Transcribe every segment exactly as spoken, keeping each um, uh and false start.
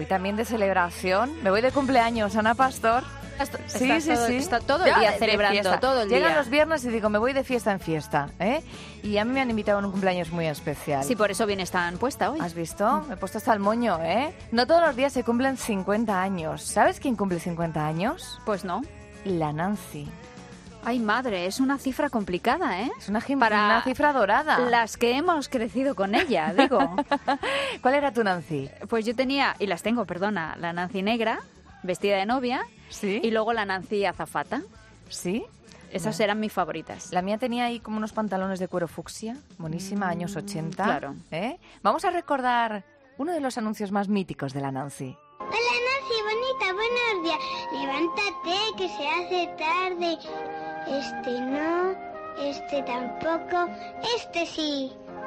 voy también de celebración. Me voy de cumpleaños, Ana Pastor. Está, Sí, está sí, todo, sí. Está todo el Ya, día de celebrando, fiesta. todo el Llegan día. los viernes y digo, me voy de fiesta en fiesta, ¿eh? Y a mí me han invitado a un cumpleaños muy especial. Sí, por eso vienes tan puesta hoy. ¿Has visto? Me he puesto hasta el moño, ¿eh? No todos los días se cumplen cincuenta años. ¿Sabes quién cumple cincuenta años? Pues no. La Nancy. Ay, madre, es una cifra complicada, ¿eh? Es una, jim- Para una cifra dorada. Las que hemos crecido con ella, digo. ¿Cuál era tu Nancy? Pues yo tenía, y las tengo, perdona, la Nancy negra, vestida de novia, ¿Sí? y luego la Nancy azafata. ¿Sí? Esas eran mis favoritas. La mía tenía ahí como unos pantalones de cuero fucsia, buenísima, años ochenta. claro. ¿eh? Vamos a recordar uno de los anuncios más míticos de la Nancy. Hola Nancy, bonita, buenos días. Levántate, que se hace tarde. Este no, este tampoco, este sí.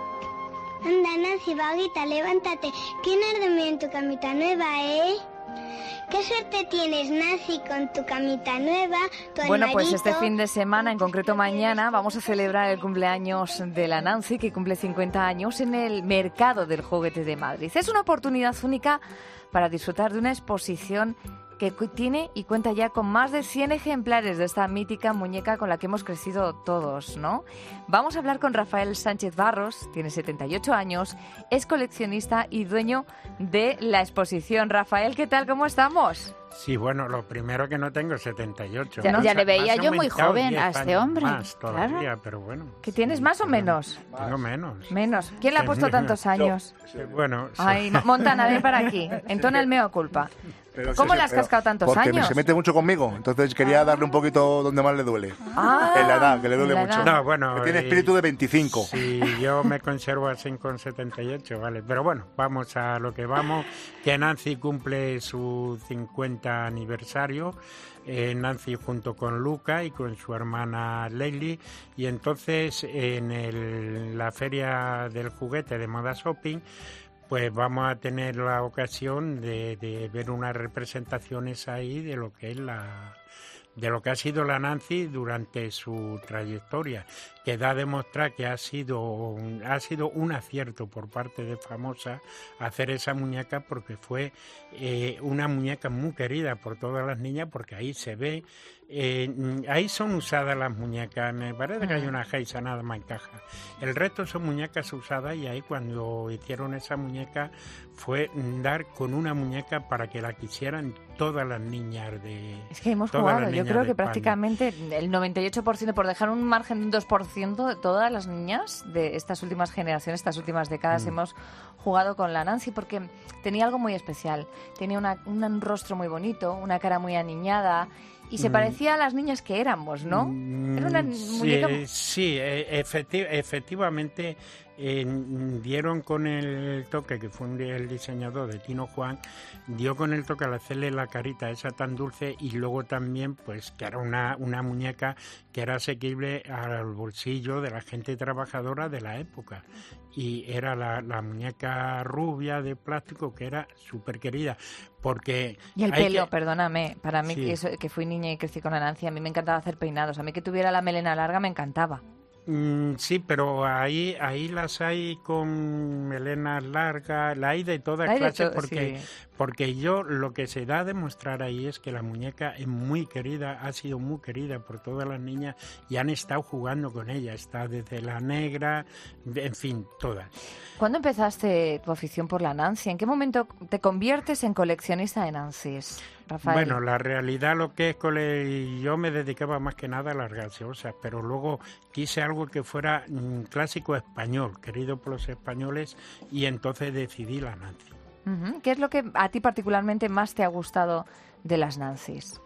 Anda Nancy, vaguita, levántate. Que no has dormido en tu camita nueva, ¿eh? Qué suerte tienes, Nancy, con tu camita nueva, tu Bueno, pues armarito. este fin de semana, en concreto mañana, vamos a celebrar el cumpleaños de la Nancy, que cumple cincuenta años, en el Mercado del Juguete de Madrid. Es una oportunidad única para disfrutar de una exposición que cu- tiene y cuenta ya con más de cien ejemplares de esta mítica muñeca con la que hemos crecido todos, ¿no? Vamos a hablar con Rafael Sánchez Barros, tiene setenta y ocho años, es coleccionista y dueño de la exposición. Rafael, ¿qué tal? ¿Cómo estamos? Sí, bueno, lo primero que no tengo es setenta y ocho. Ya- Más ya a- le veía más yo muy aumentado joven diez a este años hombre, Más todavía, claro. pero bueno. ¿Que tienes sí, más o pero menos? Tengo menos. Menos. ¿Quién le ha puesto tantos años? Sí, bueno, sí. Ay, no, Montana, ven para aquí. Entona el meo culpa. Pero ¿Cómo sí, le has pero cascado tantos porque años? se mete mucho conmigo, entonces quería darle un poquito donde más le duele. Ah, En la edad, que le duele en la mucho. edad. No, bueno, Que tiene y- espíritu de veinticinco. Sí, yo me conservo así con setenta y ocho, vale. Pero bueno, vamos a lo que vamos, que Nancy cumple su cincuenta aniversario. Eh, Nancy junto con Luca y con su hermana Leili, y entonces en el- la feria del juguete de Moda Shopping pues vamos a tener la ocasión de, de ver unas representaciones ahí de lo que es la de lo que ha sido la Nancy durante su trayectoria, que da a demostrar que ha sido un, ha sido un acierto por parte de Famosa hacer esa muñeca, porque fue eh, una muñeca muy querida por todas las niñas, porque ahí se ve, eh, ahí son usadas las muñecas, me parece que hay una geisa nada más en caja, el resto son muñecas usadas, y ahí cuando hicieron esa muñeca fue dar con una muñeca para que la quisieran todas las niñas de... Es que hemos todas jugado, las yo niñas creo de que España. prácticamente el noventa y ocho por ciento, por dejar un margen de un dos por ciento, de todas las niñas de estas últimas generaciones, estas últimas décadas, Mm. hemos jugado con la Nancy porque tenía algo muy especial. Tenía una, un rostro muy bonito, una cara muy aniñada y se Mm. parecía a las niñas que éramos, ¿no? Mm, Era una sí, muñeca... Sí, eh, efecti- efectivamente eh, dieron con el toque, que fue un- el diseñador de Tino Juan, dio con el toque al hacerle la carita esa tan dulce, y luego también pues que era una, una muñeca que era asequible al bolsillo de la gente trabajadora de la época, y era la, la muñeca rubia de plástico que era súper querida, porque... Y el hay pelo, que- perdóname, para mí Sí. que, eso- que fui niña y crecí con la Nancy, a mí me encantaba hacer peinados, a mí que tuviera la melena larga me encantaba. Mm, sí, pero ahí ahí las hay con melenas largas, la hay de todas Hay de clases, to- porque sí. porque yo lo que se da a demostrar ahí es que la muñeca es muy querida, ha sido muy querida por todas las niñas y han estado jugando con ella, está desde la negra, de- en fin, todas. ¿Cuándo empezaste tu afición por la Nancy? ¿En qué momento te conviertes en coleccionista de Nancy's, Rafael? Bueno, la realidad lo que es cole... yo me dedicaba más que nada a las gaseosas, pero luego quise algo que fuera mm, clásico español, querido por los españoles, y entonces decidí la Nancy. Ujú. ¿Qué es lo que a ti particularmente más te ha gustado de las Nancy's?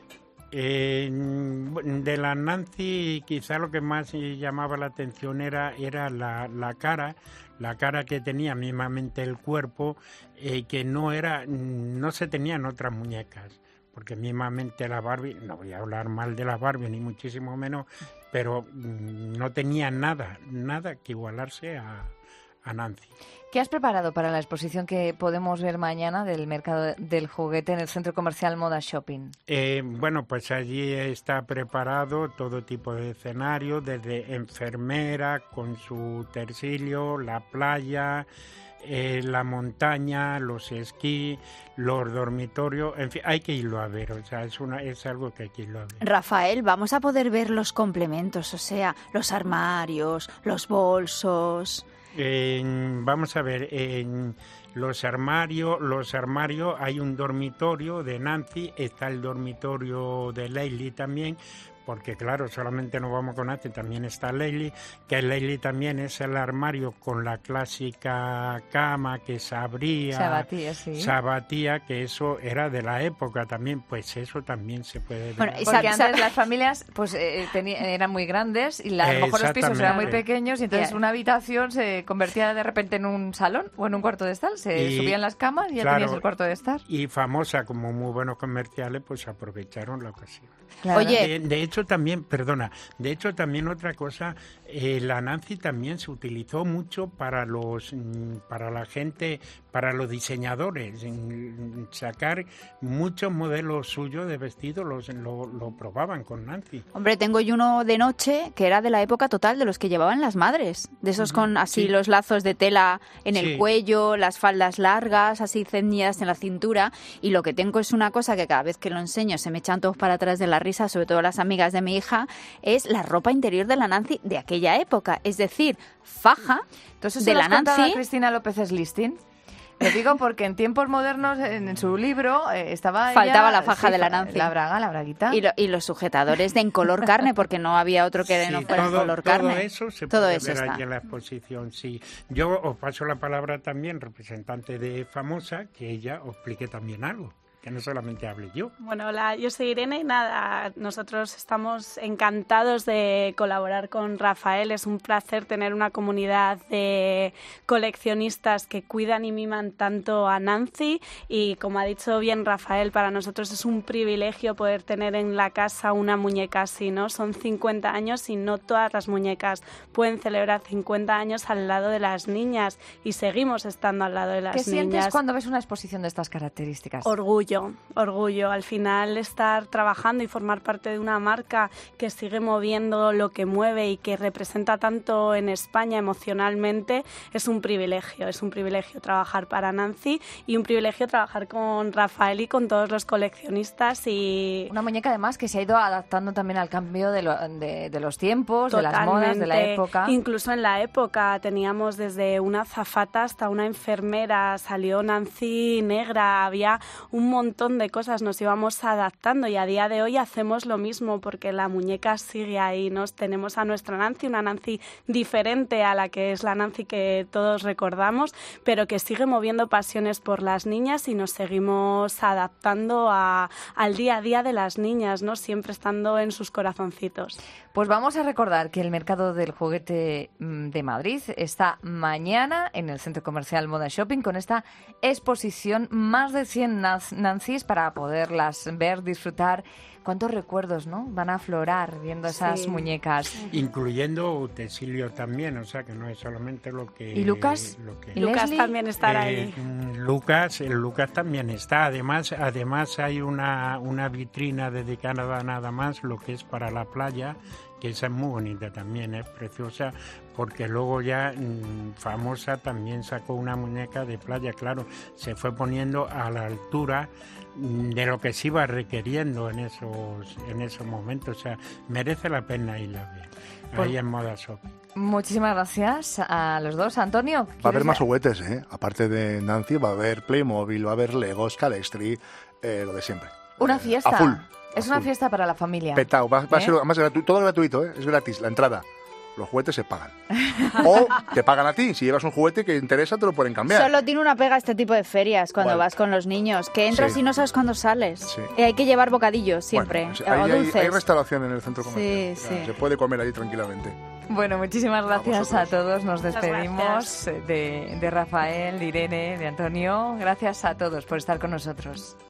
Eh, de la Nancy quizá lo que más llamaba la atención era, era la, la cara, la cara que tenía mismamente el cuerpo, eh, que no era, no se tenían otras muñecas, porque mismamente la Barbie, no voy a hablar mal de la Barbie ni muchísimo menos, pero mm, no tenía nada, nada que igualarse a, a Nancy. ¿Qué has preparado para la exposición que podemos ver mañana del mercado del juguete en el Centro Comercial Moda Shopping? Eh, bueno, pues allí está preparado todo tipo de escenario, desde enfermera con su tersilio, la playa, eh, la montaña, los esquí, los dormitorios, en fin, hay que irlo a ver, o sea, es, una, es algo que hay que irlo a ver. Rafael, vamos a poder ver los complementos, o sea, los armarios, los bolsos. En, vamos a ver, en los armarios, los armarios hay un dormitorio de Nancy, está el dormitorio de Leili también, porque claro, solamente no vamos con Nancy, también está Leili, que Leili también es el armario con la clásica cama que se abría, se abatía, sí. se abatía, que eso era de la época también, pues eso también se puede ver. Bueno, porque antes las familias pues eh, tenía, eran muy grandes y la, a lo mejor los pisos eran muy pequeños y entonces una habitación se convertía de repente en un salón o en un cuarto de estar, se y, subían las camas y ya claro, tenías el cuarto de estar. Y famosa como muy buenos comerciales, pues aprovecharon la ocasión. Claro. Oye, de, de hecho también, perdona, de hecho también otra cosa, eh, la Nancy también se utilizó mucho para los, para la gente, para los diseñadores, en sacar muchos modelos suyos de vestidos, los, lo, lo probaban con Nancy. Hombre, tengo yo uno de noche que era de la época total de los que llevaban las madres, de esos con así sí. los lazos de tela en el sí. cuello, las faldas largas, así ceñidas en la cintura, y lo que tengo es una cosa que cada vez que lo enseño se me echan todos para atrás de la risa, sobre todo las amigas de mi hija, es la ropa interior de la Nancy de aquella época, es decir, faja Entonces, de la Nancy. A Cristina López Slistin. Lo digo porque en tiempos modernos, en, en su libro, eh, estaba faltaba ella, la faja sí, de la Nancy. La braga, la braguita. Y, lo, y los sujetadores de en color carne, porque no había otro que sí, no fuera todo, en color todo carne. Eso se todo puede eso ver está. Allí en la exposición, sí. Yo os paso la palabra también, representante de Famosa, que ella os explique también algo, que no solamente hable yo. Bueno, hola, yo soy Irene y nada, nosotros estamos encantados de colaborar con Rafael. Es un placer tener una comunidad de coleccionistas que cuidan y miman tanto a Nancy y, como ha dicho bien Rafael, para nosotros es un privilegio poder tener en la casa una muñeca así, ¿no? Son cincuenta años y no todas las muñecas pueden celebrar cincuenta años al lado de las niñas y seguimos estando al lado de las ¿Qué niñas. ¿Qué sientes cuando ves una exposición de estas características? Orgullo. Orgullo, al final estar trabajando y formar parte de una marca que sigue moviendo lo que mueve y que representa tanto en España emocionalmente es un privilegio, es un privilegio trabajar para Nancy y un privilegio trabajar con Rafael y con todos los coleccionistas. Y una muñeca además que se ha ido adaptando también al cambio de, lo, de, de los tiempos, totalmente, de las modas, de la época. Incluso en la época teníamos desde una azafata hasta una enfermera, salió Nancy negra, había un montón montón de cosas, nos íbamos adaptando y a día de hoy hacemos lo mismo porque la muñeca sigue ahí, nos tenemos a nuestra Nancy, una Nancy diferente a la que es la Nancy que todos recordamos, pero que sigue moviendo pasiones por las niñas y nos seguimos adaptando a, al día a día de las niñas, ¿no? Siempre estando en sus corazoncitos. Pues vamos a recordar que el Mercado del Juguete de Madrid está mañana en el Centro Comercial Moda Shopping con esta exposición, más de cien Nancy's para poderlas ver, disfrutar. ¿Cuántos recuerdos, no? Van a aflorar viendo esas sí. muñecas. Incluyendo utensilio también, o sea que no es solamente lo que... ¿Y Lucas? Lo que, ¿Y Lucas Leslie? también estará eh, ahí. Lucas, el Lucas también está. Además, además hay una, una vitrina dedicada a nada más lo que es para la playa, que esa es muy bonita también, es preciosa, porque luego ya mmm, Famosa también sacó una muñeca de playa, claro, se fue poniendo a la altura de lo que se iba requiriendo en esos en esos momentos, o sea, merece la pena ir a ver, pues, ahí en Moda Shopping. Muchísimas gracias a los dos. Antonio, va a haber más juguetes, ¿eh? Aparte de Nancy, va a haber Playmobil, va a haber Legos, Calextri, eh, lo de siempre. Una fiesta. A full. Es a una full. fiesta para la familia. Petao, va, va ¿Eh? a ser además gratu- todo gratuito, ¿eh? Es gratis, la entrada. Los juguetes se pagan. O te pagan a ti. Si llevas un juguete que interesa, te lo pueden cambiar. Solo tiene una pega este tipo de ferias cuando ¿Cuál? vas con los niños, que entras Sí. y no sabes cuándo sales. Sí. Y hay que llevar bocadillos siempre, Bueno, o ahí hay, dulces. hay restauración en el centro Sí, comercial. sí. Se puede comer allí tranquilamente. Bueno, muchísimas gracias a, vosotros. todos. Nos Muchas despedimos gracias. de, de Rafael, de Irene, de Antonio. Gracias a todos por estar con nosotros.